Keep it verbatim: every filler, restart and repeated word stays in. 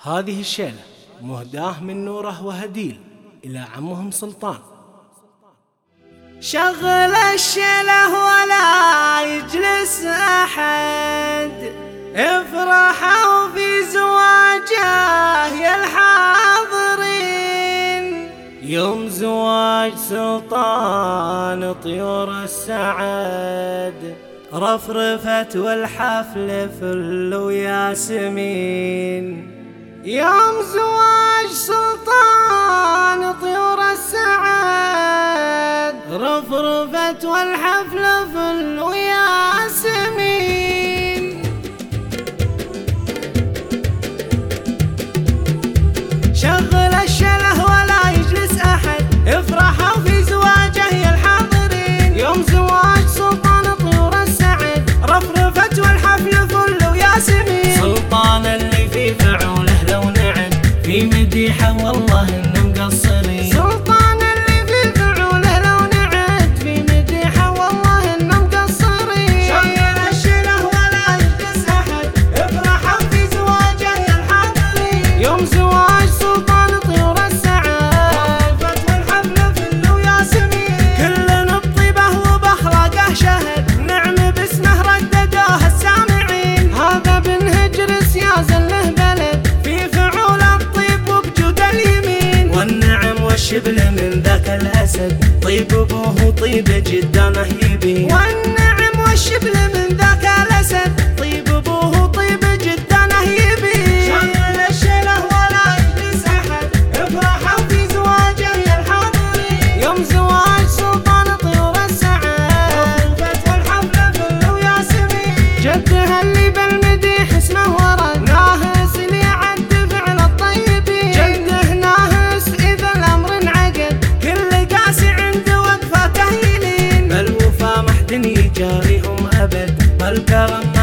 هذه الشيلة مهداه من نوره وهديل إلى عمهم سلطان. شغل الشيلة ولا يجلس أحد، افرحوا في زواجه يا الحاضرين. يوم زواج سلطان طيور السعد رفرفت والحفل فل وياسمين. يوم زواج سلطان طيور السعد رفرفت والحفل فل وياسمين. شغل الشله ولا يجلس أحد، افرحوا في زواجه يا الحاضرين. يوم زواج سلطان طيور السعد رفرفت والحفل فل وياسمين. سلطان اللي في فعوله لو نعد في مديحه والله انه مقصرين. سلطان اللي في فعوله لو نعد في مديحه والله انه مقصرين. شغل الشله ولا يجلس احد، افرحوا في زواجه يا الحاضرين. يوم زواج سلطان طيور السعد رفرفت والحفل فل وياسمين. كلنا بطيبه وباخلاقه شهد، نعم باسمه رددوه السامعين. هذا بنهجر سيازا له بلد في فعول الطيب وبجود اليمين. والنعم والشبل من ذاك الأسد طيب أبوه طيب جدانه يبين. والنعم والشبل من ذاك الأسد طيب أبوه طيب جدانه يبين. شغل الشيله ولا يجلس أحد، افرحوا في زواجه يا الحاضرين. يوم زواج سلطان طيور السعد رفرفت والحفل فل وياسمين. جده اللي بالمديح اسمه ورد، ناهس اللي يعد فعل الطيبين. جده ناهس إذا الأمر انعقد، كل قاسي عنده وقفته يلين. بالوفا محد يجاريهم أبد، بالكرم